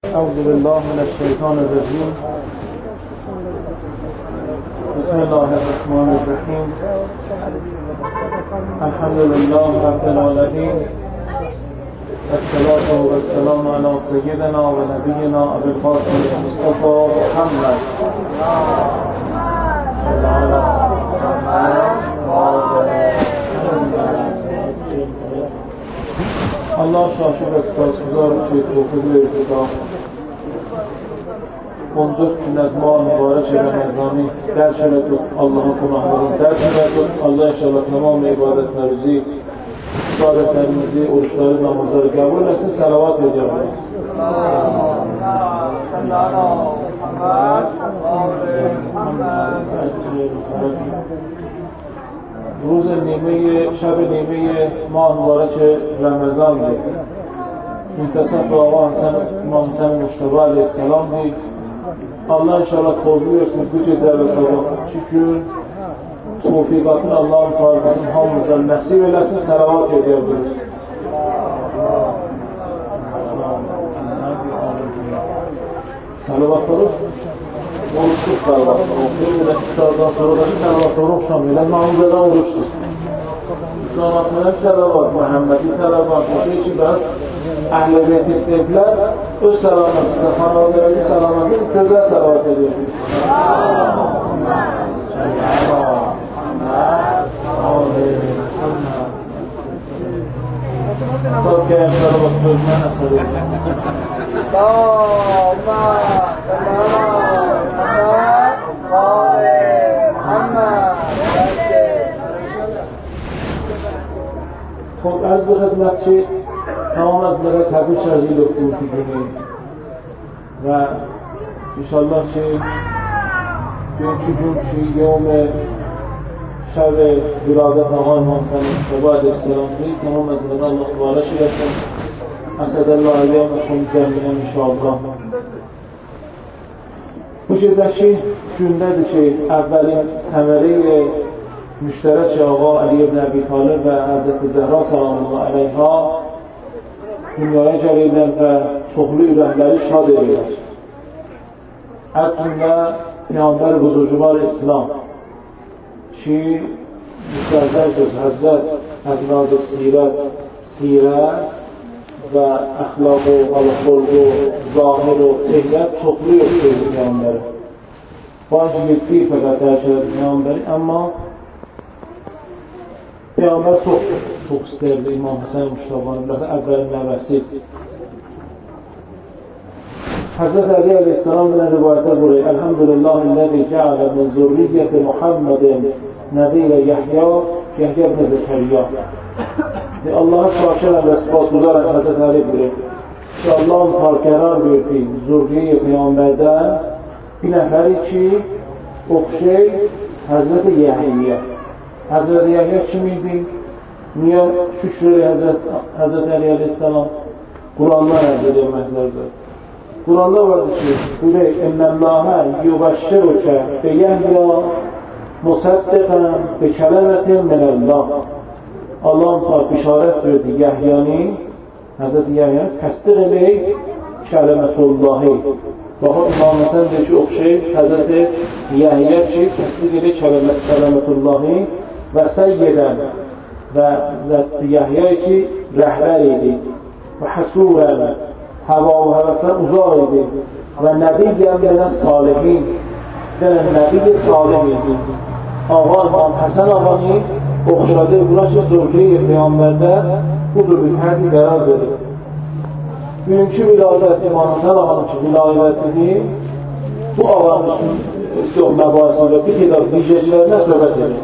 اعوذ بالله من الشیطان الرجیم. بسم الله الرحمن الرحیم. الحمد لله رب العالمین. الصلاة والسلام علی سیدنا و نبینا ابی القاسم مصطفی محمد. الله şaşır ve sipasguzar ki توفیق ارتقا اونجا که نظمان مبارک رمضانی در شود Allah'ın günahlarını der şود Allah inşallah tamam ibadet mevzi ibadetlerimizi, oruçları, namazları kabul etsin, salavat ediyoruz. روز نیمه شب نیمه ماه مبارک رمضان بود. منتصف آقا امام حسن مجتبی علیه السلام بود. Allah inşallah توفیق versin bu gecə və sabahki gün توفیقاتın Allah'ın tarifinin hamımıza nəsib eləsin, salavat ediyoruz. Salavatları oruçluk salavatları okuyor ve iftardan sonra da salavatları okşamıyor. Namazdan oruçdur. Sonrasında salavat, Muhammedi salavat, bir şey için biraz Əhl-i Beyt istəyirlər, öz salamatında, xanavadələri salamatını gözəl salavat ediyor. Söz gələm salavat sözünə əsər edir. خب از به خدمت چی تمام از لغه تبریک شرجی دکتور کنیم و انشالله چه چون یوم شب ولادت آقای امام حسن مجتبی علیه السلام تمام از لغه الله بارش رسن اسد الله ایامشون جمعیه انشالله. Bu gecəki gündədir ki, əvvəlin səmərə müştərək Ağa Ali ibn Əbi Talib və Həzrəti Zəhra sallallahu əleyha dünyaya gəlirlər və çoxlu ürəkləri şad edirlər. Əlbəttə Peyğəmbər buzurcular İslam ki, müstəzər söz Həzrət əznaz-ı sirət və əxlaq-ı, xalq-ı, zahir-ı, çehrət çoxlu yoxdur Peyğəmbəri. Başı yetdiyi fəqət dərk edir Peyğəmbəri, amma Peyğəmbər çox istəyirdi İmam Həsən Müştəbanın əvvəlin nəvəsi. Həzrət Əli əleyhissalam ilə rivayətə buraya Elhamdülillahilləzi cəalə min zürriyyəti Muhammedin nəbiyyə Yəhya ibn Zəkəriyyə. Allah'a şakirəm və sipasguzarəm Həzrət Əli buraya ki, Allah'ın qarqərar verdiyi zürriyyə Peyğəmbərdən bir nəfəri ki, oxşey Həzrət Yəhiyyə. Həzrət Yəhiyyə kim idi? Niyə şükür Həzrət Əli əleyhissalam Quranlar əldə edilməklərdir. Quranda vardır ki, Quley, Ennəllahə yubəşşirukə beyəhya musaddiqən bikələmətin minəllah. Allah'ın bişarət verdi Yəhyəni, Həzrət Yəhyəni təsdiq eləyək kələmətullahi. Baxın, İmam Həsən deyir ki, oxşayıb Həzrət Yəhyə ki, təsdiq eləyək kələmətullahi və səyyedən və Yəhyə ki, rəhbər idi və həsurən, həva və həvəsdən uzaq idi və nəbiyyən gələn salihin, nəbiyyə salih idi. Ağa İmam Həsən ağanı oxşadı, buna ki, zürriyə Peyğəmbərdə budur bir fərqi qərar verir. Bugünkü vilayət İmam Həsən ağanın ki, vilayətini bu ağanın üçün məbahisində bir qədər vicəclərinə söhbət edir.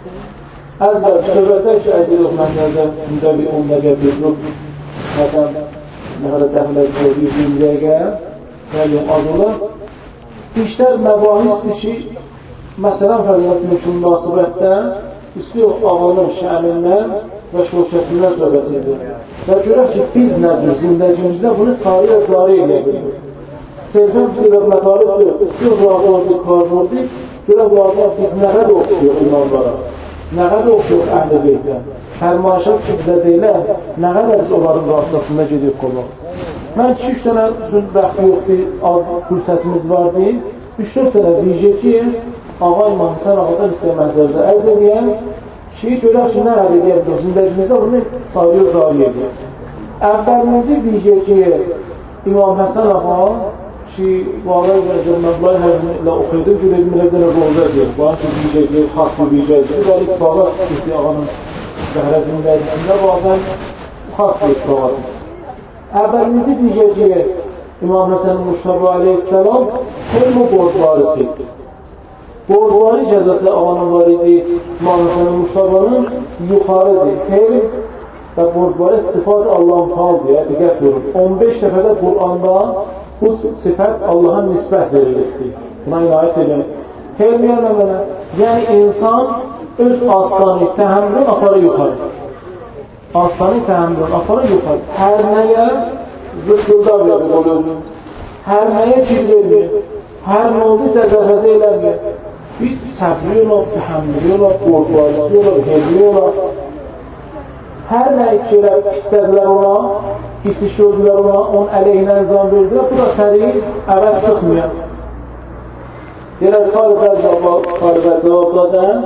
Əzbər söhbətlər ki, əzir oxmanlarda gündə bir 10 dəqiqə bir grup məsələn, nə qədər təxminə 120 dəqiqə və yox az olur. İşlər məbahisdir ki, məsələn, fərqət mümkün münasibətdən istiyor ağanın şənindən və şökətindən söhbət edir. Və görək ki, biz nədir zindəcimizdə bunu sarı edə bilir. Sevdən bir mətalib diyor, istiyor razı karnoldik, görək bu adam biz nə qədər oxuyor imamlara. Nə qədər oxuyur Əhl-i Beytdən? Hər maşaq ki, bizə deyilər, nə qədər biz onların vasıtasında gedib qolaq. Mən 2-3 dənə bəxti yoxdur, az fürsətimiz vardı. 3-4 dənə deyəcək ki, Ağa İmam Həsən Ağadan istəməzlərdə ərz edən şeyi görək ki, nə ərz edən zindəcimizdə bunu sayıyor, zari edir. Əvvəlimizi deyəcək ki, İmam Həsən Ağa ki, Bağlar Məblayi həzmlə oxuydu, görəydim, elə dənə qolda deyir. Bağlar ki, deyəcək ki, xas bir deyəcəkdir. Bəli, Bağlar ki, Ağanın bəhrəzindəcisində bazen xas bir istifadır. Əvvəlimizi deyəcək ki, İmam Həsən Muştaba aleyhisselam Helm-i borcvarısıydı. Borcvari cəzətlə Ağanın var idi, İmam Həsən Muştabanın yuxarıdır. Helm və borcvari sifat Allah'ın qaldır, diqqət verin. 15 dəfədə Qur'anda bu sifət Allah'a nisbət verilirdi. Buna inayət edin. Helm yəni mənə, yəni insan öz aslanı, təhəmmülün aparı yuxarı. Aslanı təhəmmülün aparı yuxarı. Hər nəyə zıqqılda verir o özün. Hər nəyə kibir elmir. Hər nə oldu cəzərfəzə eləmir. Bir səbri olar, təhəmmülü olar, borcvarisi olar, helmi olar. Hər nə ikilər istədilər ona, pis iş gördülər ona, onun əleyhinə nizam verdilər, bu da səri əvəz çıxmıyor. Deyirək, qaribət cavabladan,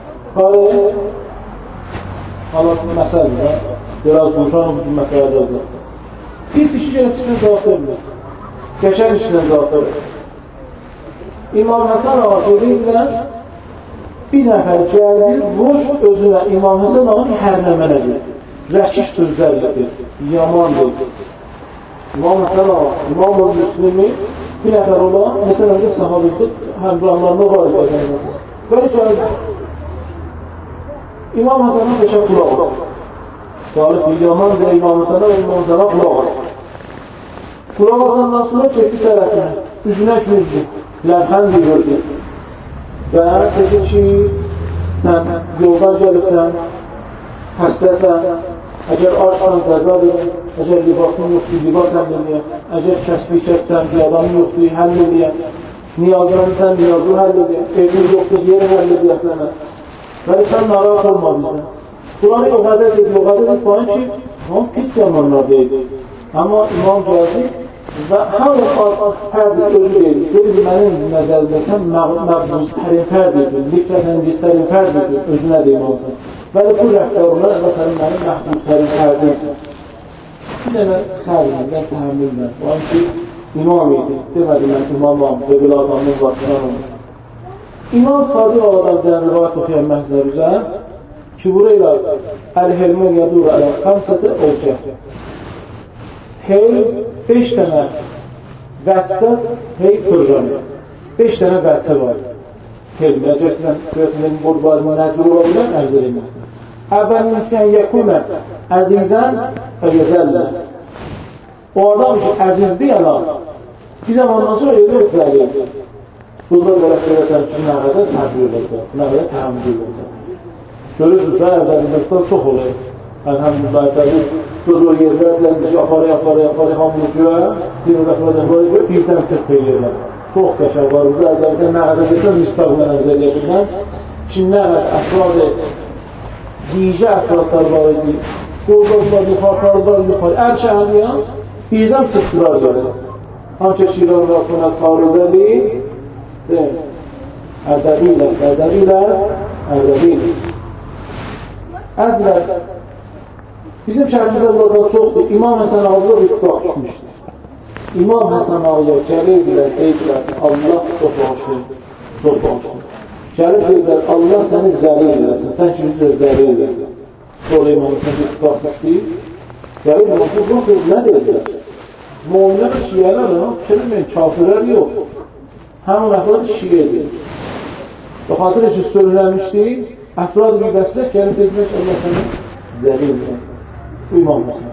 məsələdir, biraz boşanı bu məsələdir. Pis işi gəlib pisdən cavab vermir. Qəşən işindən cavab verir. İmam Həsən Ağa deyirlər, bir nəfər gəldi, roş özünə İmam Həsən Ağa'nın hərləmənə gedir. Rəkiş sözlərdir, yamandır. İmam Həsən Ağa, İmam-ı Müslümi bir nəfər olan, məsələn də sahabədir, həmrahlarında var idi. Böyle gəldi. İmam Həsən'ın beşə qulaq olsun. Qalib bir yaman və İmam Həsən'ə və İmam Həsən'ə qulaq olsun. Qulaq olsandan sonra çəkdi tərəfini, üzünə güzdü, ləbxən deyirdi. Və dedi ki, sən yoldan gəlibsən, həstəsən, əgər arşsan zəzad edin, əgər libasın yoxdur, libas həll eləyək, əgər kəsbi kəssən, qiyadamın yoxdur, həll eləyək, niyazlarınsən, niyazı həll eləyək, evin yoxdur, yeri həll eləyək sənə. Və sən narahat olma bizdən. Bunları o qədər dedi, falan ki, pis yamanlar deyildi. Amma İmam gəldi və hər fərdi özü deyildi. Dedi, mənim nəzərimdə sən məbuzlərin fərdidir, likrətəngizlərin fərdidir, özünə deyim olsun. Bəli, bu rəftarlar məsələn mənim məhdudlərin fərdidir. Bir dənə sərlə, təhəmmüllə, o an ki, imam idi, demədi mən imamam, öbül adamın vaxtından olmuş. İmam Sadiq Ağadan rivayət oxuyan məhzlər üzər ki, burayla əl-helmə yadura əl-xəmsədə olacaq. Helm 5 dənə vəçdə fırcanır. 5 dənə vəçə var. Helm, əgərsən borcvarını nəcür ola bilən ərz edilməsin. Əvvəlincən yəkunə əzizən və gözəllə. O adam ki, əzizdir yana, bir zamandan sonra edir zəliyyə. Burada belə söyləyəsən ki, nə qədər səbir olacaq, nə qədər təhəmmül olacaq. Görürsünüz, əvvəlimizdən çox olur. Əlhəmdülillah, durur yerlərlə, aparı, hamını göyə, bir dəfədə birdən sırf edirlər. Çox qəşər var, bu əvvəldən nə qədər desən, müstəqlə əvzəliyyətindən ki, nə qədər əfradı, yiyicə əfradlar var idi, qoldan yuxarılar, ər şəhəliyyən, birdən sıxtırar gəlir. Hanki şiran rəqmət qaruzəli, Ədəbiləs. Əzvər, bizim şəhərimizdə buradan çoxdur, İmam Həsən Ağa'da bir tutaq düşmüşdür. İmam Həsən Ağa'ya gəlirdilər, deyirlər, Allah çox bağışlayır. Gəlir deyirlər, Allah səni zəli eləsin, sən kimi sizə zəli eləsin. Sonra İmam Həsən bir tutaq düşdür. Gəlir, bu söz nə deyirlər? Müminlər şiyələr, fikirləməyin, kafirlər yox. Həmin əfrad şiədir. Və xatır ki, söylənmişdir, əfrad bir vəslət gəlib deyilmək, Allah səni zəlil eləsin. Bu İmam Həsən.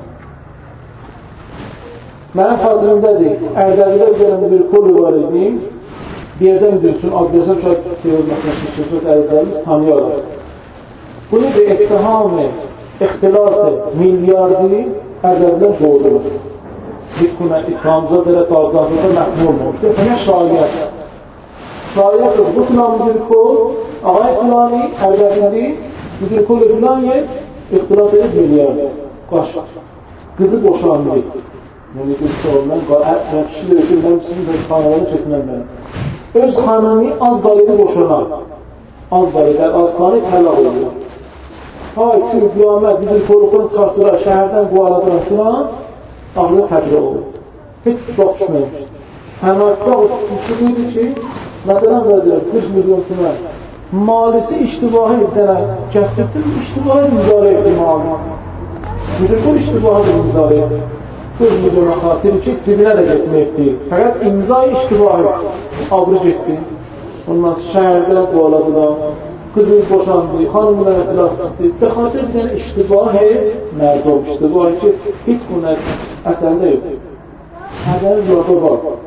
Mənim xatırımdadır, Ərdəbidə üzərində bir kolu var edim, bir yerdən bilsin, adresəm şəhət teormasına söz ərizlərimiz tanıyarlar. Bunu bir iqtihamı, ixtilası, milyardı Ərdəbidən doğdurur. Bitkunə ikramıza belə dağdansıda məqmur olmuşdur. Buna şayət. Şayət bu filan bir kol, ağay filanı, Ərdəbili, bir kol filan yer, ixtilas edib milyardır. Qaşdır. Qızı boşandı. Yəni, mən kişi də ötür, mən sizin öz xanəvəni keçməm mənəm. Öz xanəni az qalıyla boşanar. Az qalıyla, az qalıyla tələq olur. Hay ki, qiyamət, bizim toruqdan çıxartdırar, şəhərdən quvaladıran filan, ağrı təbirə olur. Heç tutaq düşməmişdir. Həmətdə o tutuluydu ki, məsələn, vəzirəm, 40 milyon tümən. Malisi iştibahi bir dənə kəsdirdim, iştibahi müzarə etdi mali. Müzəkər iştibahi müzarə etdi. 40 milyona xatiri ki, cibinə də getməkdir. Fəqət imzayı iştibahi ağrı getdi. Ondan şəhərdə quvaladılar. Qızıl boşandı, xanımla ətraf çıxdı. Bəxatır bir dənə iştibahi mərdum, iştibahi ki, heç bunun əsərində yox. Həzərin yolda var.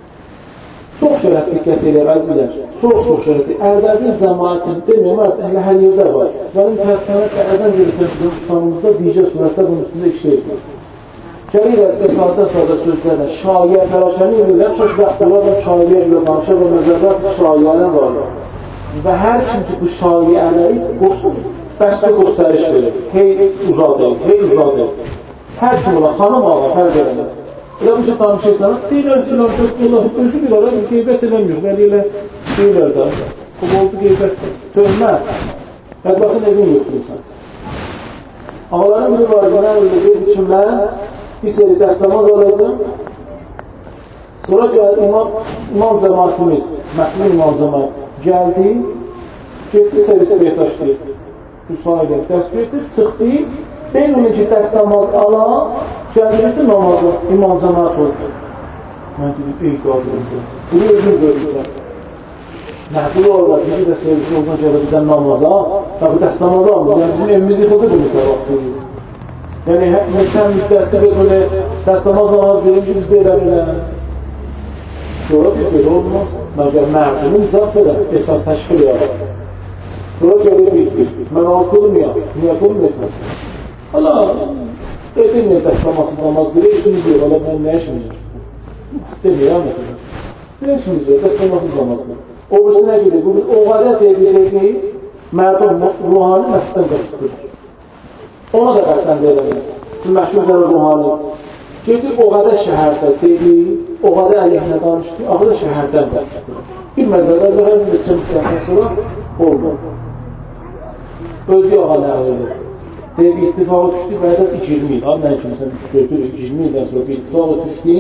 Çox şərət diqqət edir, əzizlər. Çox şərət. Ərdəbil cəmaətin deməyəm, elə hər yerdə var. Mənim tərsənət ərdən görüntüsünün tutanımızda diyəcə surətdə bunun üstündə işləyir. Gəlirlər, sadə sözlərlə, şayiə, fəraqəni edirlər, xoşbəxt olarlar, şayiə ilə danışa və nəzərlər şayiələ varlar. Və hər kim ki, bu şayiələri bəsbə göstəriş verir. Hey uzadır. Hər kim ola, xanım ağa, fərq edəməz. Elə bu ki, danışırsanız, deyirlər ki, özü bir ara qeybət eləmir. Vəli deyirlər də, bu oldu qeybət, tövmət. Bədbəxin evin götürürsən. Ağların bir var, mənə öyle deyir ki, mən bir seri dəstəmaz alaydım. Sonra gəldi imam cəmatimiz, məsələ imam cəmat gəldi, getdi servis beytaşdı. Üsfana gəldi, dəst getdi, çıxdı. Ben onun ki, dəstəmaz alan, gəldi namaza, imam cəmat oldu. Mən dedim, ey qadırımdır. Bunu özür görürlər. Məhbul olarlar, bizi də servis yoldan gələ bizdən namaza, və bu dəstəmazı alır. Yəni, bizim evimiz yıxıldı bu misal vaxtı. Yəni, məktən müddətdə belə dəstəmaz namaz verim ki, biz də elə bilən. Sonra bir belə olmaz. Məgər məhdumun zat belə esas təşkil yarar. Sonra gəlir bir. Mən o qılmayam. Niyə qılmayasın? Hala, edilməyən dəstəmasız namaz belə işimiz yox. Hala, mən nə işimiz yox? Deməyəm, məsələn. Nə işimiz yox? Dəstəmasız namaz belə. O birisi nə gedir? Bu bir oğadə deyildiyi mərdum ruhani məsələn qəsdidir. Ona da qəsdən deyilməyir. Məşhurlar ruhani. Gedir oğadə şəhərdə dedi, oğadə əleyhinə danışdı, ağda şəhərdən qəsdidir. Bilmədilər, hər bir sınıfdan sonra olmadı. Özü ağa nəql edir. Bir ittifaqa düşdü, bəzən 20 il, mən kimsən götürür, 20 ildən sonra bir ittifaqa düşdü,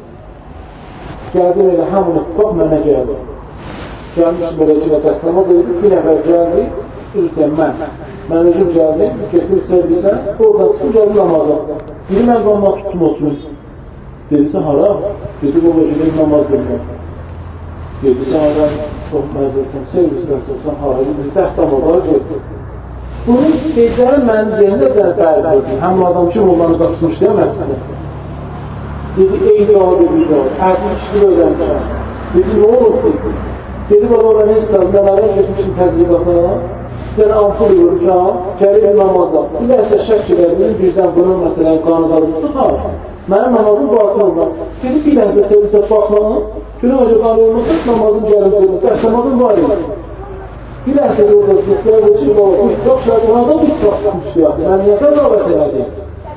gəldi elə həmin ittifaq mənə gəldi. Gəlmiş belə ki, dəstəmaz edib, bir nəfər gəldi, üzrdən mən özüm gəldim, getirib servisə, oradan çıxıb gəldim namaza. Biri mən qanına tuttum olsun. Dedisə, hara? Dedi, o vəcədə namaz bilməm. Dedisə, hara? Çox məclisəm, servisdən çıxsam, hara? Dedi, dəstəmazlar getdi. Bunun qeydləri mənim zeyində də bəli qoydu. Həmin adam ki, onları qasmışdı ya məsələ. Dedi, ey dağ, dedi, dağ, ərtik işini öyrənmişəm. Dedi, nə olub, dedi. Dedi, bana ona nə istədim, mən ara getmişim təzriqatına. Yəni, ampul vuracaq, gəlir namazda. Bilərsə şək edəlim, birdən bunun məsələn qanızadı sıxar. Mənim namazım batıl olmaq. Dedi, bilərsə sevinsə baxın, günə acı qanı olmasa namazın gəlib verir. Dəstəmazın var idi. Bilərsə də orada zıtlar ki, bu ittifaq şəhərdə bu ittifaq tutmuşdu ya. Mən niyə qəzavət elədim?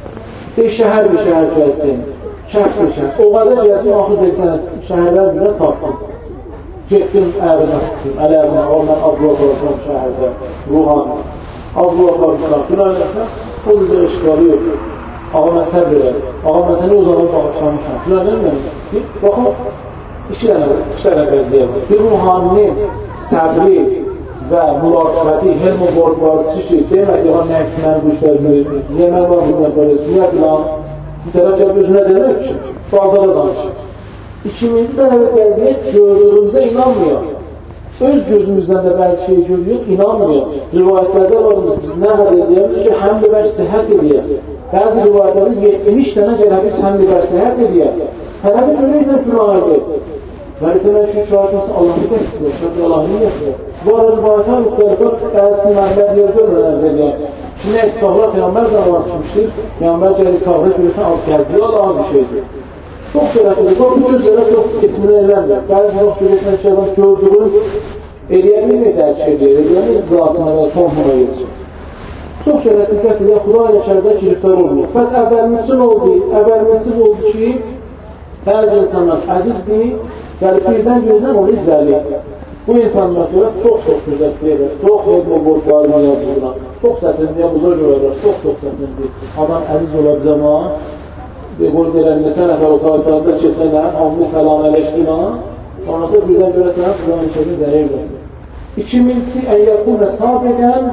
Şəhər bir şəhər gəzdim, şəhər bir şəhər. O qədər gəzdim, axır deyilən şəhərlər birə tapdım. Getdim əvinə tutdum, əl-əvinə, ondan abluğa qoyacam şəhərdə, ruhani. Abluğa qoyacam, filan o düzə işqalı yox. Ağa mən səbr elədim. Ağa mən səni o zaman bağışlamışam. Filan eləməyəm. Baxın, iki dənə qəzdiyə var. Bir ruhaninin səbri və mülaqəti, helm o borqvarıcı ki, demək ki, nə üçün mənim bu işləri görürsünüz, niyə mən var bundan böyləsin, niyə filan, bir tərəf gəlib özünə demək üçün, bağdada danışır. İkinci dənə qəziyyət gördüyümüzə inanmıyor. Öz gözümüzdən də bəzi şey görüyor, inanmıyor. Rivayətlərdə varımız, biz nə qədər edəyəm ki, həm də bər səhət edəyəm. Bəzi rivayətlərdə 70 dənə gələ biz həm də bər səhət edəyəm. Tərəfi görürsən günah edək. Vəliqələr ki, şahidməsi Allah'ı kəsdir, şahid Allah'ı kəsdir. Bu arada rivayətlər müxtəlifat bəzi məhəllər yer görmür ərz edəyəm. Şimdi etibaqlar Peyyambər zamanı çıxmışdır. Peyyambər gəlir çağda görürsən, alt gəzdiyi Allah'ın bir şeydir. Çox görəkdir, bu gözlərə çox etmini eləmir. Bəzi vaxt görürsən ki, adam gördüğün eləyəmir mi dərk edir, eləyəmir zatına və sonuna gedir. Çox şərət diqqət edən Xuda ilə şərdə giriftar olmuyor. Bəs əvvəlmisi nə oldu? Əvvəlmisi bu oldu ki, bəzi insanlar əzizdir, yəni birdən gözdən onu zəli. Bu insanlar görə çox gözəl deyirlər, çox xeyirli borçlarını yazırlar, çox sətinliyə buzur görürlər, çox sətinlidir. Adam əziz ola zaman, qoy deyirlər, neçə nəfər o tarihlərdə keçənlər, hamlı səlam ələşqina, sonrası birdən görəsən, Xudanın işərini zəli eləsin. İkincisi, əyyəkunə sabiqən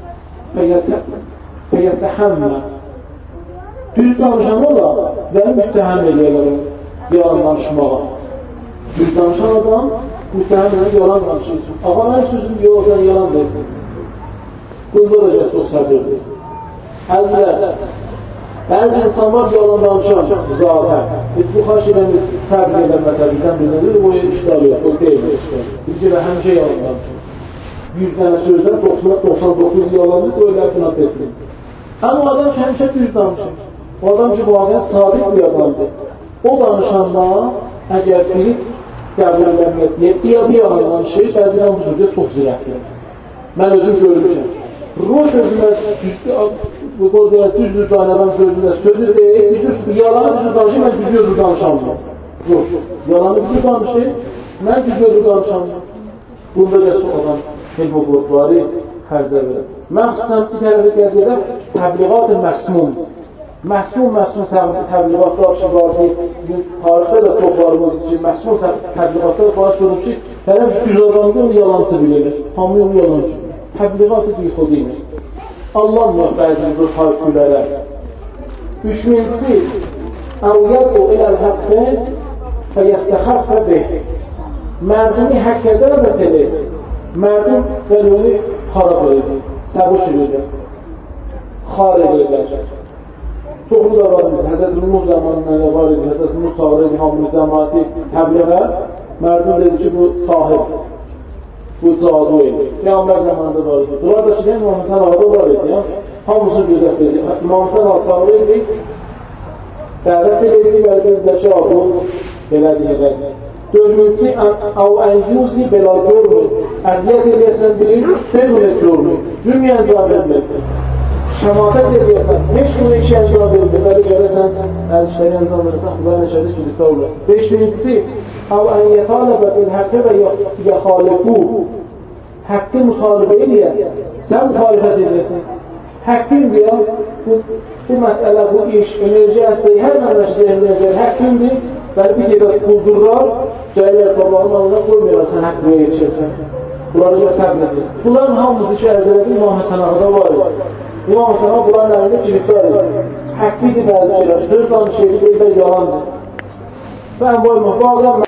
fəyyətəhəmmə. Düz danışan ola və müttəhəm edirlər yalan danışmağa. Düz danışan adam müttəhəm edirlər yalan danışırsın. Ağa mən sözüm yoxdan yalan desin. Bunda da gəl çox səbir desin. Əzlər, bəzi insanlar yalan danışan zaten. Bu xaş edən səbir edən məsəlikdən bilinir, bu işgal yox, o deyil. Bir ki, həmişə yalan danışır. 100 dənə sözdən 99 yalandır, o elə buna desin. Amma adam ki, həmişə düz danışır. O adam ki, bu adamın sadiq bir adamdır. O danışanda, əgər biri qəbulənməmiyyət deyək, bir yalan danışır, bəzilən bu sözdə çox zirəkdir. Mən özüm görmüşəm. Ruh sözündə düzdür danışan sözündə sözü deyək, yalanı düzdür danışır, mən düzdür danışamam. Ruh, yalanı düzdür danışır, mən düzdür danışamam. Bunda gəsə adam elm o qurtları xərcə verir. Məxsusdan bir tərəfə gəzədə təbliğat-ı məsmum. Məsmum təbliğatlar ki, var ki, tarixdə də çoxlarımız için məsmum təbliğatlar var sorur ki, tərəf düz adamda onu yalancı bilir, hamı onu yalancı. Təbliğat-ı bir xod inir. Allahmıyor bəzi bu tariflərə. Üçüncüsü, əvliyyəd o eləl-həqqin və yəstəxəfə beh. Mərdumi həqqə dəvət edir. Mərdum vəliyonu xarab edir, səbuş edir, xar edirlər. Çoxlu da var biz, Həzrət Nuh zamanında var idi, Həzrət Nuh çağırır hamını cəmaati təbliğə, mərdum dedi ki, bu sahibdir, bu cadu edir. Peyğəmbər zamanında var idi. Bunlar da ki, İmam Həsən Ağada var idi, hamısını gözət edir. İmam Həsən Ağada çağırır idi, dəvət edir, bəlkə ki, bu belə deyirlər. Dördüncüsü, əv-əyyuzi belə görmür. Əziyyət eləyəsən bilir, fevmünə görmür. Cümləyən cavab edilməkdir. Şəmatət eləyəsən, heç kimi işə cavab edilir. Bəli görəsən, əl işləri əncam verirsən, Xudanın işədə kilitə olasın. Beşincisi, əv-əyyətələbə bil-həqqə və yaxaliqu. Həqqi mütalibə eləyən, sən mütalifət eləyəsən. Həqqimdir ya, bu məsələ, bu iş, enerji əsəyi, hər nəməşdə enerji həqqimdir. Bəli, bir qədər quldurlar, gəlirlər qabağın alına qoymuyorlar, sən haqq verə yetişəsən. Bunları da səbr edirsən. Bunların hamısı ki, əzələdi İmam Həsən Ağada var idi. İmam Həsən Ağa bunların əlində kilitlər edir. Həqqidir bəzi şeylər, söz danışıydı, deyirlər yalandır. Ben boyma, bu adam